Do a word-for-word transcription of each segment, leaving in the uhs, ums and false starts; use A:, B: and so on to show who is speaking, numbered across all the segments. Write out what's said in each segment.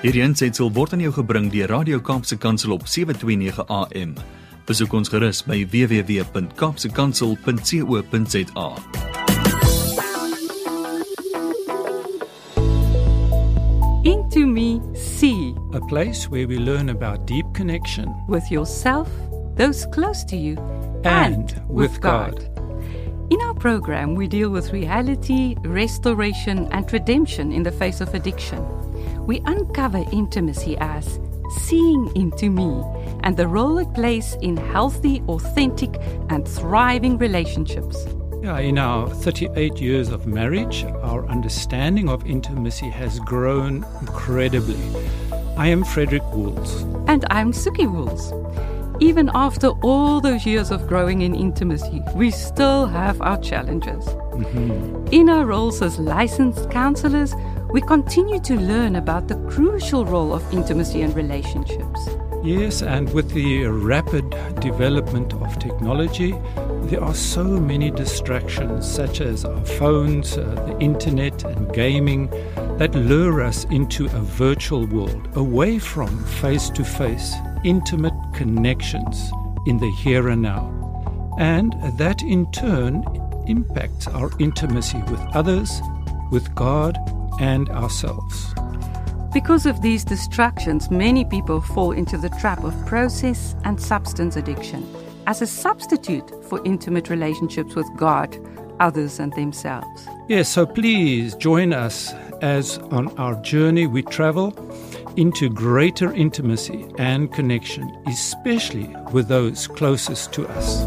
A: Hierdie aansetsel word aan jou gebring deur Radio Kaapse Kansel op sewe twee nege A M. Besoek ons gerus by w w w punt kaapse kansel punt co punt za.
B: Into Me See,
C: a place where we learn about deep connection
B: with yourself, those close to you,
C: and, and with God.
B: God. In our program, we deal with reality, restoration, and redemption in the face of addiction. We uncover intimacy as seeing into me and the role it plays in healthy, authentic, and thriving relationships.
C: Yeah, in our thirty-eight years of marriage, our understanding of intimacy has grown incredibly. I am Frederick Wools.
B: And I'm Suki Wools. Even after all those years of growing in intimacy, we still have our challenges.
C: Mm-hmm.
B: In our roles as licensed counselors, we continue to learn about the crucial role of intimacy and relationships.
C: Yes, and with the rapid development of technology, there are so many distractions, such as our phones, uh, the internet, and gaming, that lure us into a virtual world, away from face-to-face, intimate connections in the here and now. And that, in turn, impacts our intimacy with others, with God, and ourselves.
B: Because of these distractions, many people fall into the trap of process and substance addiction as a substitute for intimate relationships with God, others, and themselves.
C: Yes, so please join us as on our journey we travel into greater intimacy and connection, especially with those closest to us.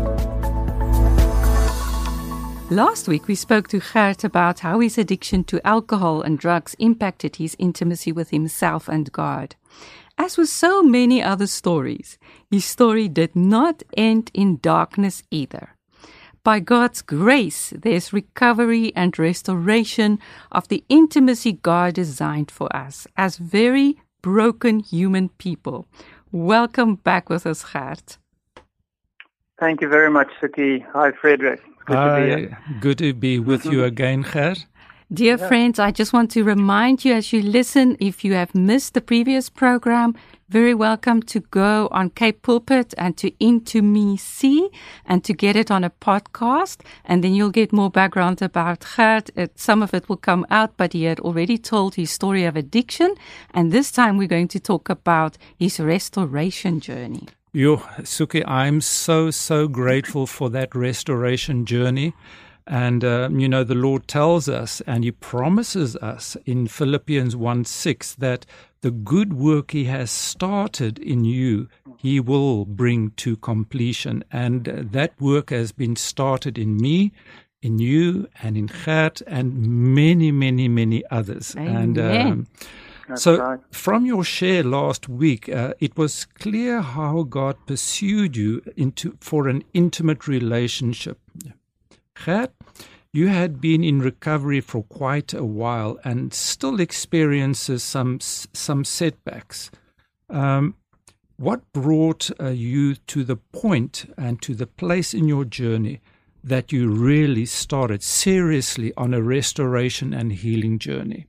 B: Last week, we spoke to Gert about how his addiction to alcohol and drugs impacted his intimacy with himself and God. As with so many other stories, his story did not end in darkness either. By God's grace, there's recovery and restoration of the intimacy God designed for us as very broken human people. Welcome back with us, Gert.
D: Thank you very much, Suki. Hi, Frederick. Good
C: Hi,
D: to be here.
C: Good to be with you again, Gert.
B: Dear
D: Yeah.
B: friends, I just want to remind you as you listen, if you have missed the previous program, very welcome to go on Cape Pulpit and to Into Me See and to get it on a podcast. And then you'll get more background about Gert. It, some of it will come out, but he had already told his story of addiction. And this time we're going to talk about his restoration journey.
C: Yo, Suki, I'm so, so grateful for that restoration journey. And, uh, you know, the Lord tells us and He promises us in Philippians one six that the good work He has started in you, He will bring to completion. And uh, that work has been started in me, in you, and in Gert, and many, many, many others.
B: Amen.
C: And um,
D: That's
C: so
D: right.
C: from your share last week, uh, it was clear how God pursued you into for an intimate relationship. Gert, you had been in recovery for quite a while and still experiences some some setbacks. Um, what brought uh, you to the point and to the place in your journey that you really started seriously on a restoration and healing journey?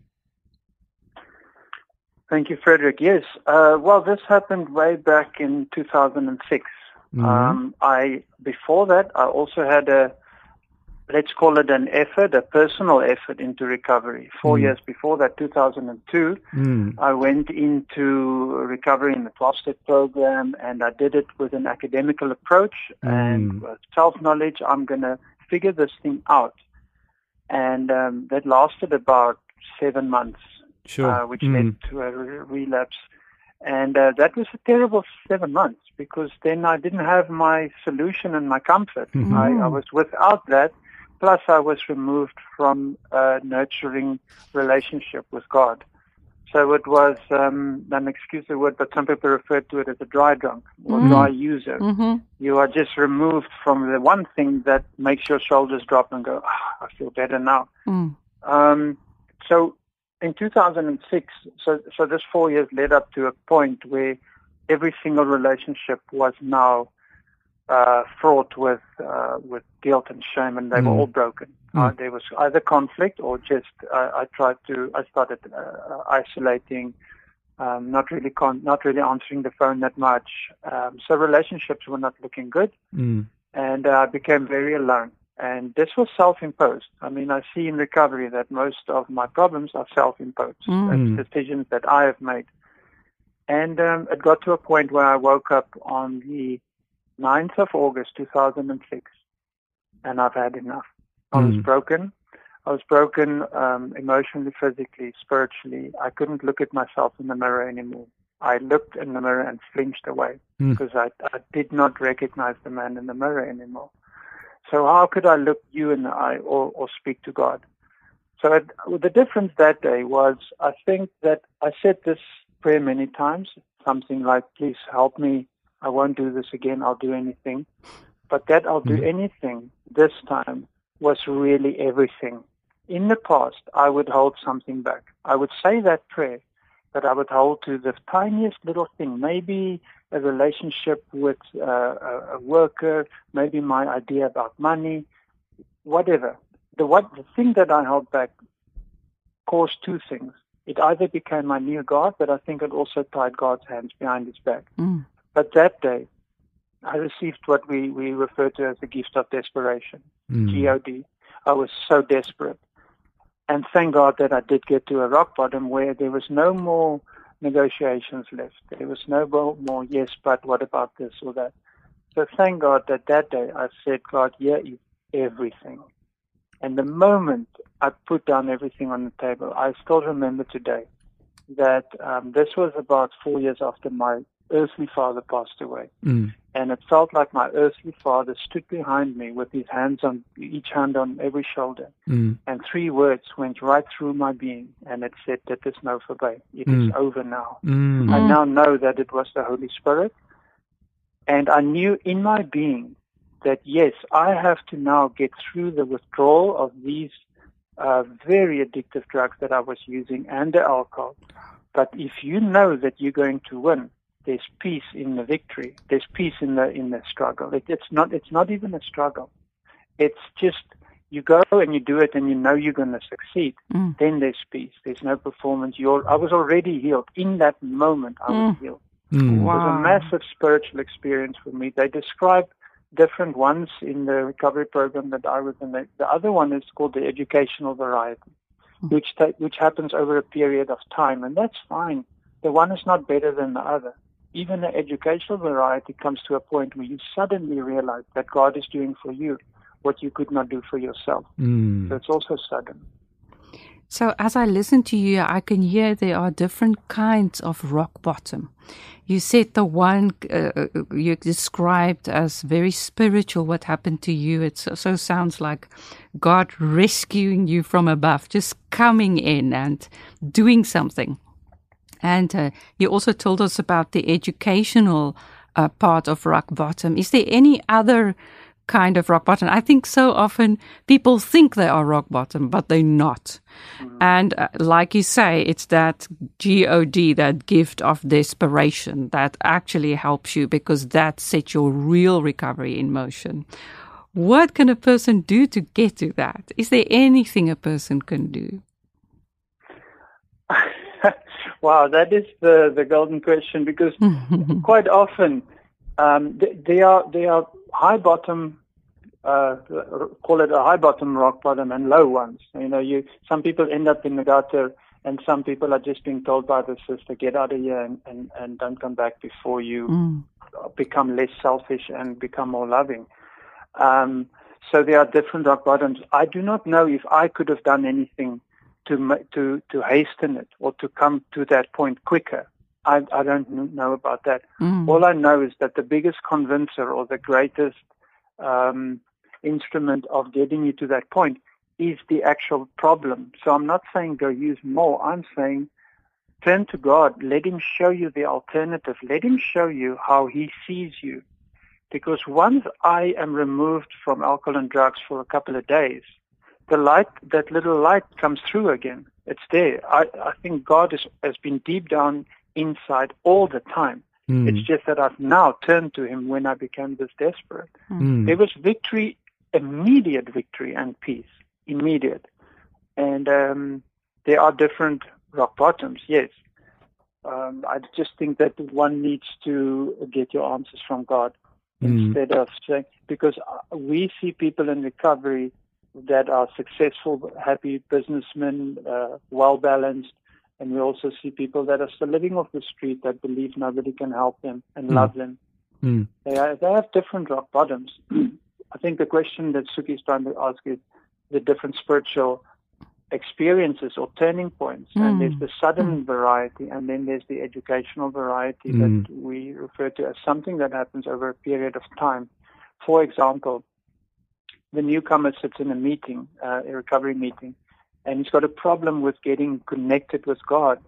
D: Thank you, Frederick. Yes. Uh, well, this happened way back in two thousand six.
C: Mm-hmm.
D: Um, I before that, I also had a, let's call it an effort, a personal effort into recovery. Four
C: Mm.
D: years before that, two thousand two,
C: Mm.
D: I went into recovery in the twelve-step program, and I did it with an academical approach
C: Mm.
D: and with self-knowledge. I'm going to figure this thing out. And um, that lasted about seven months.
C: Sure.
D: Uh, which
C: Mm.
D: led to a re- relapse. And uh, that was a terrible seven months because then I didn't have my solution and my comfort.
C: Mhm.
D: I, I was without that, plus I was removed from a nurturing relationship with God. So it was, um, an excuse the word, but some people refer to it as a dry drunk or
B: Mm.
D: dry user.
B: Mm-hmm.
D: You are just removed from the one thing that makes your shoulders drop and go, oh, I feel better now.
B: Mm.
D: Um, so in two thousand six, so so this four years led up to a point where every single relationship was now uh, fraught with uh, with guilt and shame, and they
C: Mm.
D: were all broken.
C: Mm.
D: Uh, there was either conflict or just uh, I tried to I started uh, isolating, um, not really con- not really answering the phone that much. Um, so relationships were not looking good,
C: Mm.
D: and uh, I became very alone. And this was self-imposed. I mean, I see in recovery that most of my problems are self-imposed.
B: Mm.
D: That's decisions that I have made. And um, it got to a point where I woke up on the ninth of August, two thousand six, and I've had enough. I was
C: Mm.
D: broken. I was broken um, emotionally, physically, spiritually. I couldn't look at myself in the mirror anymore. I looked in the mirror and flinched away
C: Mm.
D: because I, I did not recognize the man in the mirror anymore. So how could I look you in the eye or, or speak to God? So it, the difference that day was, I think that I said this prayer many times, something like, please help me. I won't do this again. I'll do anything. But that I'll do
C: Mm.
D: anything this time was really everything. In the past, I would hold something back. I would say that prayer, but I would hold to the tiniest little thing, maybe a relationship with uh, a, a worker, maybe my idea about money, whatever. The, what, the thing that I held back caused two things. It either became my new God, but I think it also tied God's hands behind his back.
B: Mm.
D: But that day, I received what we, we refer to as the gift of desperation,
C: Mm.
D: G O D. I was so desperate. And thank God that I did get to a rock bottom where there was no more negotiations left. There was no more, yes, but what about this or that? So thank God that that day I said, God, here is everything. And the moment I put down everything on the table, I still remember today that um, this was about four years after my earthly father passed away.
C: Mm.
D: And it felt like my earthly father stood behind me with his hands on each hand on every shoulder.
C: Mm.
D: And three words went right through my being, and it said, "Dit is nou verby. It
C: Mm.
D: is over now."
C: Mm.
D: I now know that it was the Holy Spirit. And I knew in my being that, yes, I have to now get through the withdrawal of these uh, very addictive drugs that I was using and the alcohol. But if you know that you're going to win, there's peace in the victory. There's peace in the in the struggle. It, it's not it's not even a struggle. It's just you go and you do it and you know you're going to succeed.
B: Mm.
D: Then there's peace. There's no performance. You're, I was already healed. In that moment, I was
B: Mm.
D: healed.
C: Mm.
D: It was
B: Wow.
D: a massive spiritual experience for me. They describe different ones in the recovery program that I was in. The, the other one is called the educational variety, which ta- which happens over a period of time, and that's fine. The one is not better than the other. Even the educational variety comes to a point where you suddenly realize that God is doing for you what you could not do for yourself.
C: Mm.
D: So it's also sudden.
B: So as I listen to you, I can hear there are different kinds of rock bottom. You said the one uh, you described as very spiritual, what happened to you. It so, so sounds like God rescuing you from above, just coming in and doing something. And uh, you also told us about the educational uh, part of rock bottom. Is there any other kind of rock bottom? I think so often people think they are rock bottom, but they're not. Mm-hmm. And uh, like you say, it's that G O D, that gift of desperation, that actually helps you because that sets your real recovery in motion. What can a person do to get to that? Is there anything a person can do?
D: Wow, that is the, the golden question, because quite often um, th- they are they are high bottom, uh, call it a high bottom, rock bottom, and low ones. You know, you some people end up in the gutter, and some people are just being told by the sister, get out of here and, and, and don't come back before you mm. become less selfish and become more loving. Um, so there are different rock bottoms. I do not know if I could have done anything to to to hasten it or to come to that point quicker. I, I don't know about that. Mm. All I know is that the biggest convincer or the greatest um, instrument of getting you to that point is the actual problem. So I'm not saying go use more. I'm saying turn to God. Let Him show you the alternative. Let Him show you how He sees you. Because once I am removed from alcohol and drugs for a couple of days, the light, that little light comes through again. It's there. I, I think God is, has been deep down inside all the time. Mm. It's just that I've now turned to Him when I became this desperate. Mm. There was victory, immediate victory and peace, immediate. And um, there are different rock bottoms, yes. Um, I just think that one needs to get your answers from God
C: mm.
D: instead of saying, because we see people in recovery that are successful, happy businessmen, uh, well-balanced, and we also see people that are still living off the street that believe nobody can help them and mm. love them.
C: Mm.
D: They, are, they have different rock bottoms. I think the question that Suki is trying to ask is the different spiritual experiences or turning points. Mm. And there's the sudden mm. variety, and then there's the educational variety mm. that we refer to as something that happens over a period of time. For example, the newcomer sits in a meeting, uh, a recovery meeting, and he's got a problem with getting connected with God.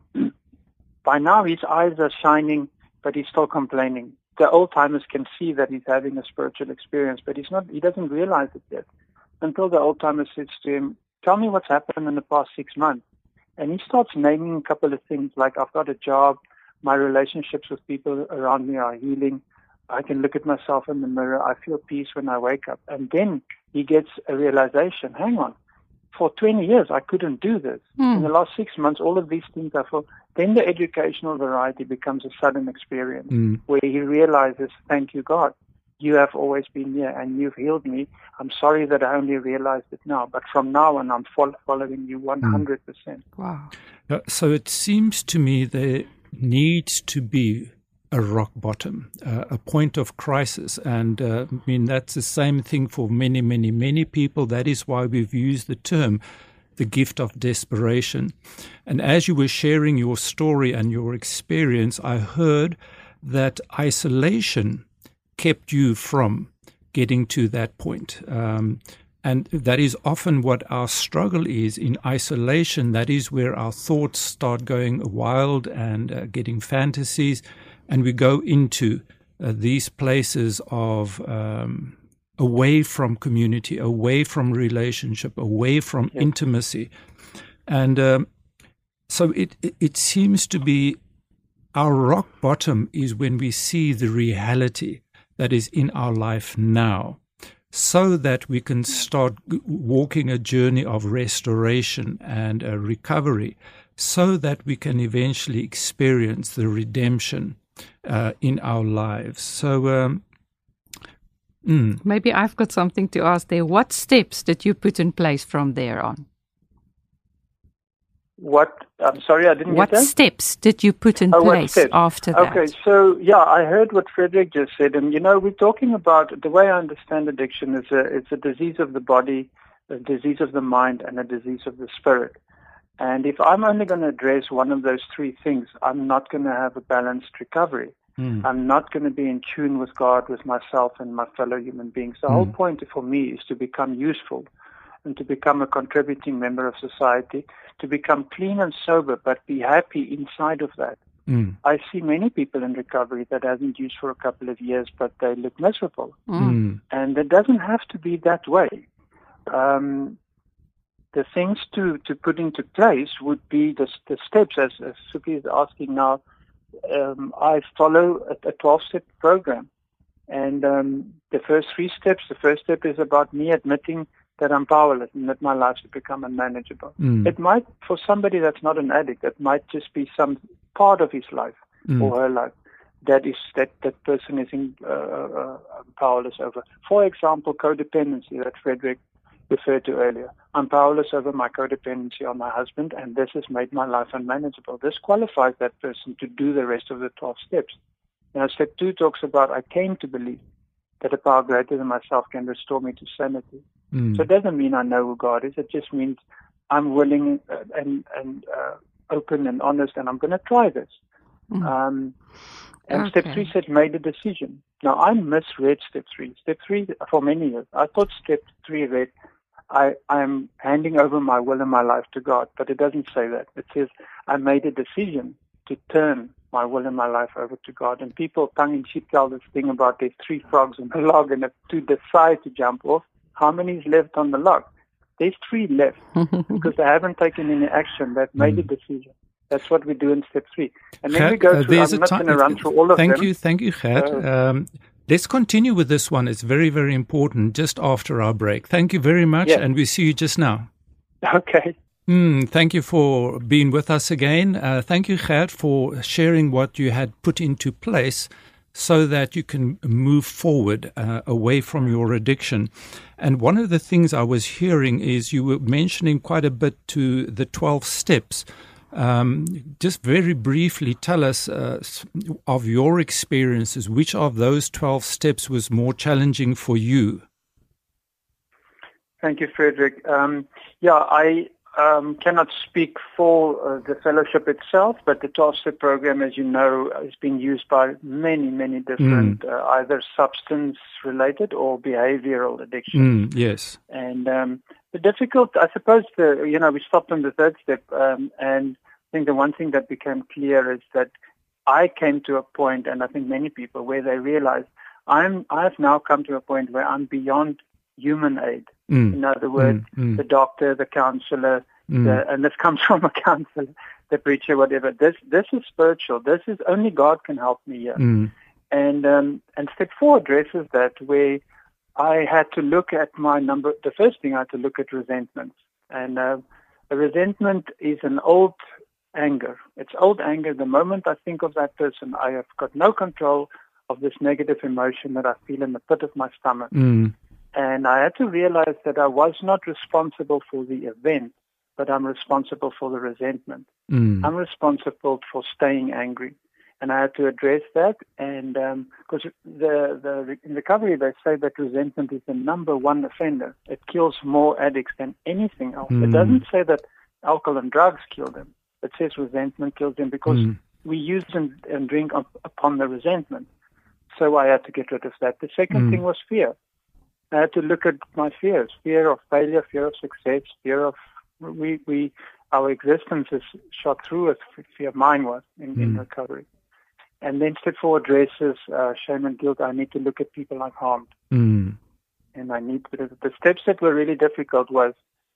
D: By now, his eyes are shining, but he's still complaining. The old-timers can see that he's having a spiritual experience, but he's not. He doesn't realize it yet until the old-timer says to him, "Tell me what's happened in the past six months." And he starts naming a couple of things like, I've got a job, my relationships with people around me are healing, I can look at myself in the mirror, I feel peace when I wake up. And then he gets a realization, hang on, for twenty years I couldn't do this. Mm. In the last six months, all of these things I feel. Then the educational variety becomes a sudden experience mm. where he realizes, thank you, God. You have always been here and you've healed me. I'm sorry that I only realized it now, but from now on, I'm following you one hundred percent.
B: Mm. Wow.
C: Uh, so it seems to me there needs to be a rock bottom, uh, a point of crisis. And uh, I mean, that's the same thing for many, many, many people. That is why we've used the term the gift of desperation. And as you were sharing your story and your experience, I heard that isolation kept you from getting to that point. Um, and that is often what our struggle is. In isolation, that is where our thoughts start going wild and uh, getting fantasies, and we go into uh, these places of um, away from community, away from relationship, away from yeah. intimacy. And um, so it, it, it seems to be our rock bottom is when we see the reality that is in our life now, so that we can start walking a journey of restoration and uh, recovery, so that we can eventually experience the redemption uh, in our lives. So um, mm.
B: maybe I've got something to ask there. What steps did you put in place from there on?
D: What? I'm sorry, I didn't
B: what
D: get that.
B: What steps did you put in
D: oh,
B: place after that?
D: Okay, so yeah, I heard what Frederick just said, and you know, we're talking about the way I understand addiction is a it's a disease of the body, a disease of the mind, and a disease of the spirit. And if I'm only going to address one of those three things, I'm not going to have a balanced recovery. Mm. I'm not going to be in tune with God, with myself, and my fellow human beings. The mm. whole point for me is to become useful and to become a contributing member of society, to become clean and sober, but be happy inside of that. Mm. I see many people in recovery that hasn't used for a couple of years, but they look miserable. Mm. And it doesn't have to be that way. Um, the things to, to put into place would be the, the steps, as, as Suki is asking now. Um, I follow a twelve-step program. And um, the first three steps, the first step is about me admitting that I'm powerless and that my life has become unmanageable. Mm. It might, for somebody that's not an addict, it might just be some part of his life mm. or her life that is that that person is in, uh, uh, powerless over. For example, codependency that Frederick referred to earlier. I'm powerless over my codependency on my husband, and this has made my life unmanageable. This qualifies that person to do the rest of the twelve steps. Now, step two talks about I came to believe that a power greater than myself can restore me to sanity. Mm. So it doesn't mean I know who God is. It just means I'm willing and and uh, open and honest, and I'm going to try this. Mm. Um, and okay. Step three said made a decision. Now, I misread step three. Step three, for many years, I thought step three read, I am handing over my will and my life to God, but it doesn't say that. It says I made a decision to turn my will and my life over to God. And people tongue-in-cheek tell this thing about there's three frogs in the log, and if to decide to jump off, how many is left on the log? There's three left because they haven't taken any action. They've made mm. a decision. That's what we do in step three. And then
C: Gert,
D: we go through,
C: uh,
D: I'm not going to run through all of
C: thank
D: them.
C: You, thank you, Gert. Uh, um, let's continue with this one. It's very, very important just after our break. Thank you very much,
D: yeah.
C: and we see you just now.
D: Okay.
C: Mm, thank you for being with us again. Uh, thank you, Gert, for sharing what you had put into place so that you can move forward uh, away from your addiction. And one of the things I was hearing is you were mentioning quite a bit to the twelve steps. Um, just very briefly tell us uh, of your experiences, which of those twelve steps was more challenging for you?
D: Thank you, Frederick. Um, yeah, I um, cannot speak for uh, the fellowship itself, but the twelve-step program, as you know, is being used by many, many different, mm. uh, either substance-related or behavioral addictions.
C: Mm, yes.
D: And um, the difficult, I suppose, the, you know, we stopped on the third step, um, and I think the one thing that became clear is that I came to a point, and I think many people, where they realized I'm, I've now come to a point where I'm beyond human aid. Mm. In other words, mm. the doctor, the counselor, mm. the, and this comes from a counselor, the preacher, whatever. This this is spiritual. This is only God can help me here. Mm. And um, and step four addresses that, where I had to look at my number. The first thing I had to look at resentments, and uh, a resentment is an old anger. It's old anger. The moment I think of that person, I have got no control of this negative emotion that I feel in the pit of my stomach. Mm. And I had to realize that I was not responsible for the event, but I'm responsible for the resentment. Mm. I'm responsible for staying angry. And I had to address that. And because um, the, the, in recovery, they say that resentment is the number one offender. It kills more addicts than anything else. Mm. It doesn't say that alcohol and drugs kill them. It says resentment kills them because mm. we use and, and drink up, upon the resentment. So I had to get rid of that. The second mm. thing was fear. I had to look at my fears, fear of failure, fear of success, fear of, we, we our existence is shot through with fear. Mine was in, mm. in recovery. And then step four addresses uh, shame and guilt. I need to look at people I've harmed. Mm. And I need to, the steps that were really difficult was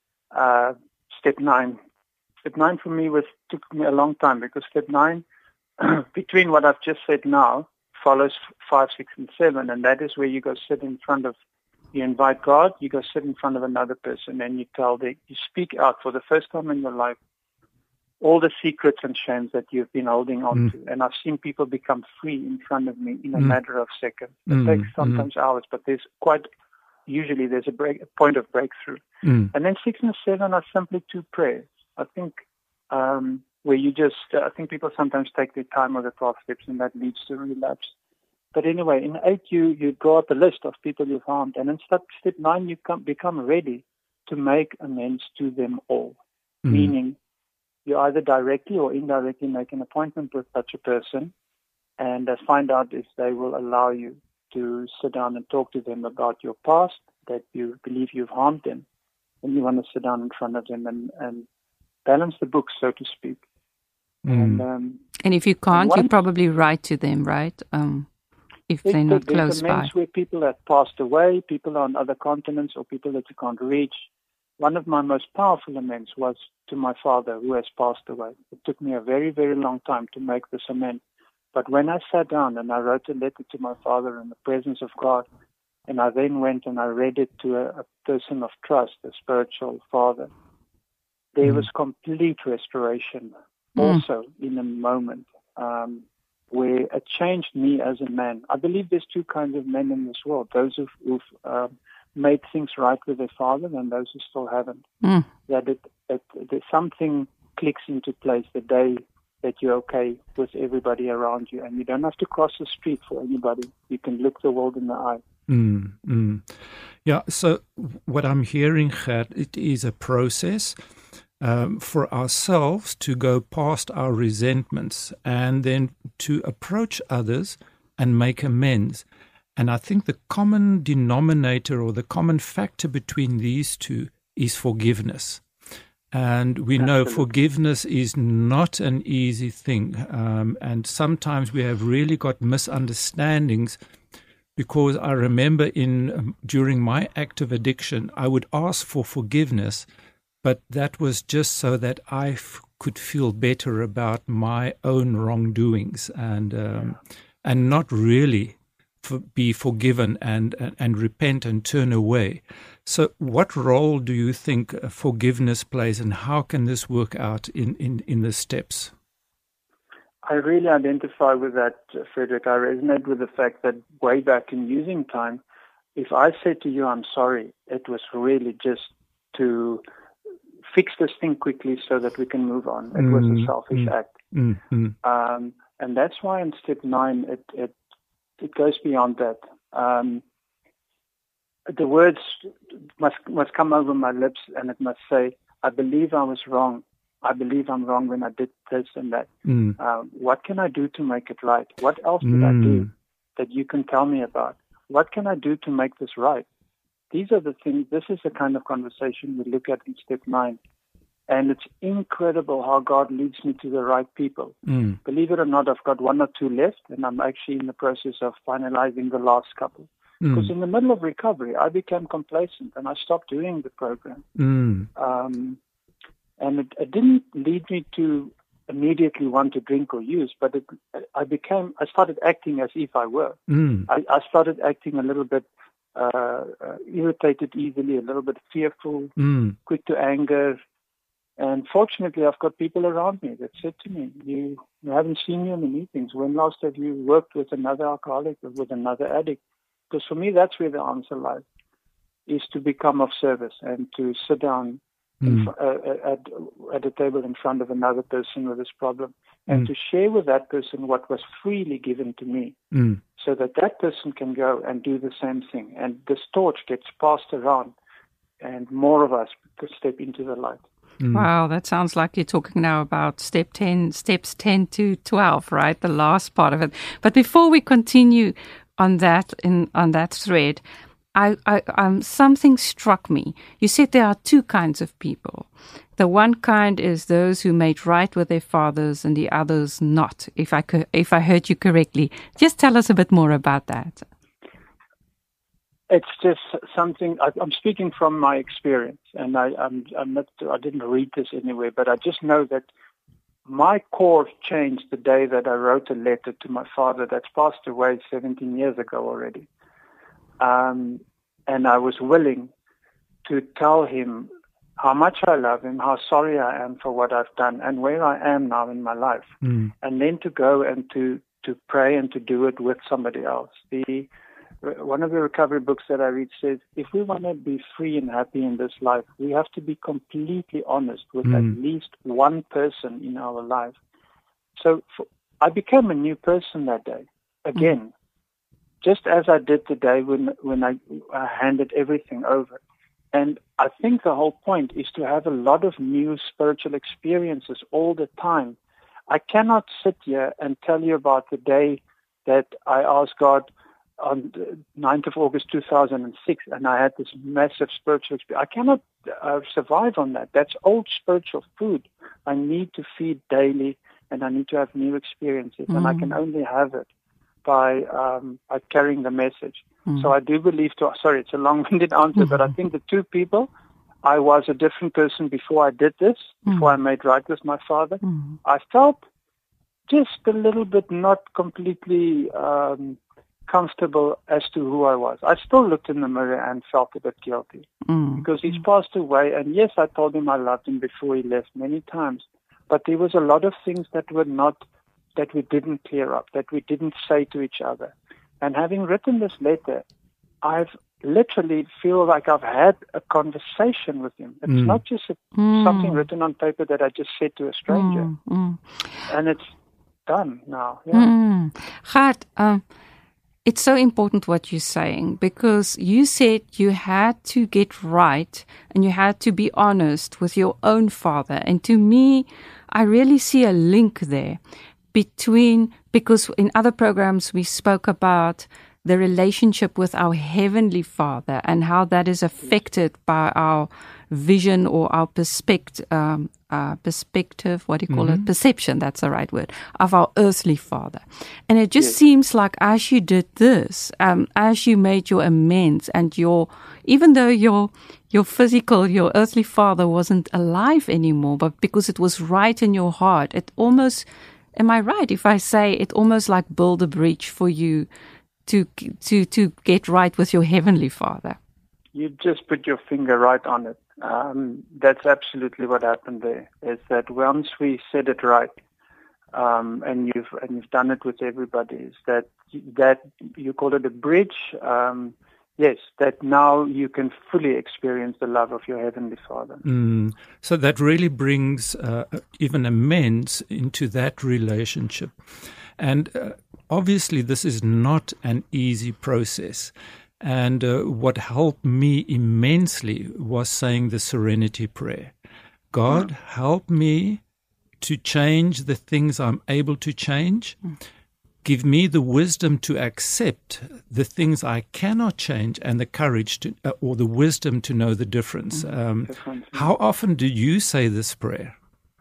D: uh, step nine. Step nine for me was took me a long time because step nine, between what I've just said now, follows five, six, and seven. And that is where you go sit in front of You invite God, you go sit in front of another person and you tell them, you speak out for the first time in your life all the secrets and shames that you've been holding on mm. to. And I've seen people become free in front of me in a mm. matter of seconds. It mm. takes sometimes mm. hours, but there's quite, usually there's a, break, a point of breakthrough. Mm. And then six and seven are simply two prayers. I think um, where you just, uh, I think people sometimes take their time with the twelve steps and that leads to relapse. But anyway, in eight, you, you draw up a list of people you've harmed. And in step, step nine, you come, become ready to make amends to them all. Mm. Meaning, you either directly or indirectly make an appointment with such a person and uh, find out if they will allow you to sit down and talk to them about your past, that you believe you've harmed them. And you want to sit down in front of them and, and balance the books, so to speak.
B: Mm. And, um, and if you can't, once, you probably write to them, right? Um If they're not close by.
D: There's where people have passed away, people on other continents, or people that you can't reach. One of my most powerful amends was to my father, who has passed away. It took me a very, very long time to make this amend. But when I sat down and I wrote a letter to my father in the presence of God, and I then went and I read it to a, a person of trust, a spiritual father, there mm. was complete restoration mm. also in a moment. Um, where it changed me as a man. I believe there's two kinds of men in this world, those who've, who've uh, made things right with their father and those who still haven't. Mm. That it, it, it, something clicks into place the day that you're okay with everybody around you and you don't have to cross the street for anybody. You can look the world in the eye.
C: Mm, mm. Yeah, so what I'm hearing, Gert, it is a process Um, for ourselves to go past our resentments and then to approach others and make amends. And I think the common denominator or the common factor between these two is forgiveness. And we Absolutely. know forgiveness is not an easy thing. Um, and sometimes we have really got misunderstandings because I remember in um, during my active addiction, I would ask for forgiveness, but that was just so that I f- could feel better about my own wrongdoings and um, and not really for, be forgiven and, and, and repent and turn away. So what role do you think forgiveness plays, and how can this work out in, in, in the steps?
D: I really identify with that, Frederick. I resonate with the fact that way back in using time, if I said to you, I'm sorry, it was really just to fix this thing quickly so that we can move on. It mm, was a selfish mm, act. Mm, mm. Um, and that's why in step nine, it, it, it goes beyond that. Um, the words must, must come over my lips, and it must say, I believe I was wrong. I believe I'm wrong when I did this and that. Mm. Uh, what can I do to make it right? What else did mm. I do that you can tell me about? What can I do to make this right? These are the things, this is the kind of conversation we look at in step nine. And it's incredible how God leads me to the right people. Mm. Believe it or not, I've got one or two left, and I'm actually in the process of finalizing the last couple. Mm. Because in the middle of recovery, I became complacent and I stopped doing the program. Mm. Um, and it, it didn't lead me to immediately want to drink or use, but it, I became, I started acting as if I were. Mm. I, I started acting a little bit uh, uh, irritated easily, a little bit fearful, mm. quick to anger. And fortunately, I've got people around me that said to me, you, you haven't seen me in the meetings. When last have you worked with another alcoholic or with another addict? Because for me, that's where the answer lies, is to become of service and to sit down mm. in, uh, at, at a table in front of another person with this problem and mm. to share with that person what was freely given to me mm. so that that person can go and do the same thing. And this torch gets passed around and more of us could step into the light.
B: Mm. Wow, that sounds like you're talking now about step ten, steps ten to twelve, right? The last part of it. But before we continue on that in on that thread, I, I um something struck me. You said there are two kinds of people. The one kind is those who made right with their fathers, and the others not. If I could, if I heard you correctly, just tell us a bit more about that.
D: It's just something, I, I'm speaking from my experience, and I, I'm, I'm not, I didn't read this anywhere, but I just know that my core changed the day that I wrote a letter to my father that's passed away seventeen years ago already. Um, and I was willing to tell him how much I love him, how sorry I am for what I've done, and where I am now in my life. Mm. And then to go and to, to pray and to do it with somebody else. The One of the recovery books that I read says, if we want to be free and happy in this life, we have to be completely honest with mm. at least one person in our life. So for, I became a new person that day, again, mm. just as I did the day when, when I, I handed everything over. And I think the whole point is to have a lot of new spiritual experiences all the time. I cannot sit here and tell you about the day that I asked God, on the ninth of August two thousand six, and I had this massive spiritual experience. I cannot uh, survive on that. That's old spiritual food. I need to feed daily, and I need to have new experiences, mm. and I can only have it by um, by carrying the message. Mm. So I do believe, to, sorry, it's a long-winded answer, mm-hmm. but I think the two people, I was a different person before I did this, mm. before I made right with my father. Mm. I felt just a little bit not completely Um, comfortable as to who I was. I still looked in the mirror and felt a bit guilty mm. because he's passed away. And yes, I told him I loved him before he left many times, but there was a lot of things that were not, that we didn't clear up, that we didn't say to each other. And having written this letter, I've literally feel like I've had a conversation with him. It's mm. not just a, mm. something written on paper that I just said to a stranger. Mm. Mm. And it's done now. Yeah.
B: Mm. Gert, um, it's so important what you're saying, because you said you had to get right and you had to be honest with your own father. And to me, I really see a link there between, because in other programs we spoke about the relationship with our Heavenly Father and how that is affected by our vision or our perspective, um, uh, perspective, what do you call mm-hmm. it? Perception, that's the right word, of our earthly father. And it just yes. seems like as you did this, um, as you made your amends and your, even though your, your physical, your earthly father wasn't alive anymore, but because it was right in your heart, it almost, am I right if I say it almost like build a bridge for you to to to get right with your Heavenly Father?
D: You just put your finger right on it. Um, that's absolutely what happened there. Is that once we said it right, um, and you've and you've done it with everybody, is that that you call it a bridge. Um, yes, that now you can fully experience the love of your Heavenly Father.
C: Mm, so that really brings uh, even amends into that relationship, and uh, obviously this is not an easy process. And uh, what helped me immensely was saying the Serenity Prayer. God, mm. help me to change the things I'm able to change. Mm. Give me the wisdom to accept the things I cannot change and the courage to, uh, or the wisdom to know the difference. Mm. Um, how often do you say this prayer?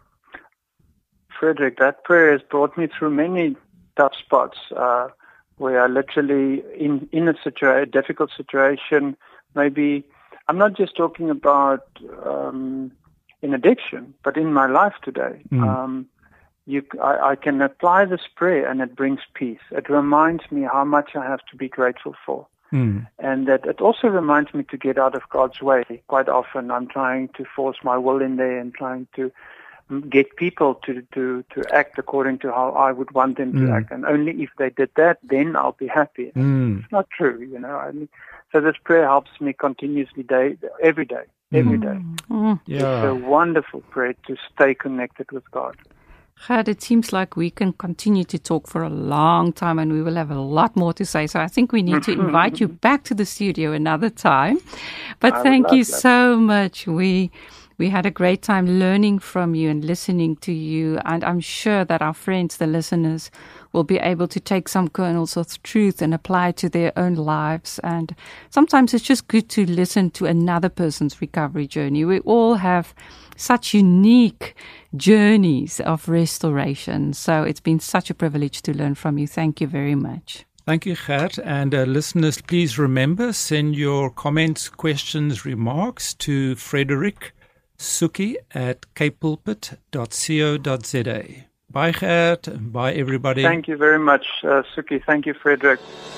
D: Frederick, that prayer has brought me through many tough spots. Uh, where I literally, in, in a situa- difficult situation, maybe, I'm not just talking about um, in addiction, but in my life today. Mm. Um, you, I, I can apply this prayer and it brings peace. It reminds me how much I have to be grateful for. Mm. And that it also reminds me to get out of God's way. Quite often I'm trying to force my will in there and trying to get people to, to, to act according to how I would want them to mm. act. And only if they did that, then I'll be happy. Mm. It's not true, you know. I mean, so this prayer helps me continuously, day, every day, every mm. day. Mm. Yeah. It's a wonderful prayer to stay connected with God.
B: Gert, it seems like we can continue to talk for a long time and we will have a lot more to say. So I think we need to invite you back to the studio another time. But I thank you that. so much. We... We had a great time learning from you and listening to you, and I'm sure that our friends, the listeners, will be able to take some kernels of truth and apply it to their own lives. And sometimes it's just good to listen to another person's recovery journey. We all have such unique journeys of restoration, so it's been such a privilege to learn from you. Thank you very much.
C: Thank you, Gert. And uh, listeners, please remember, send your comments, questions, remarks to Frederick Suki at cape pulpit dot co dot za. Bye, Gert. Bye, everybody.
D: Thank you very much, uh, Suki. Thank you, Frederick.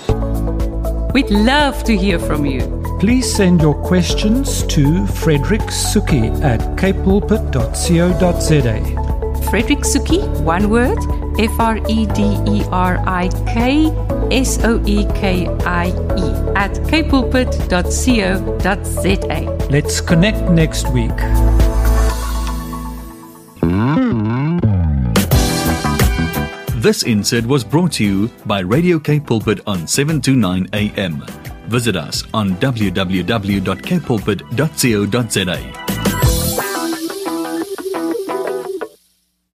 B: We'd love to hear from you.
C: Please send your questions to Frederick Suki at cape pulpit dot co dot za.
B: Frederick Suki, one word, F R E D E R I K S O E K I E at cape pulpit dot co dot za.
C: Let's connect next week.
A: This insert was brought to you by Radio Cape Pulpit on seven twenty-nine A M. Visit us on w w w dot cape pulpit dot co dot za.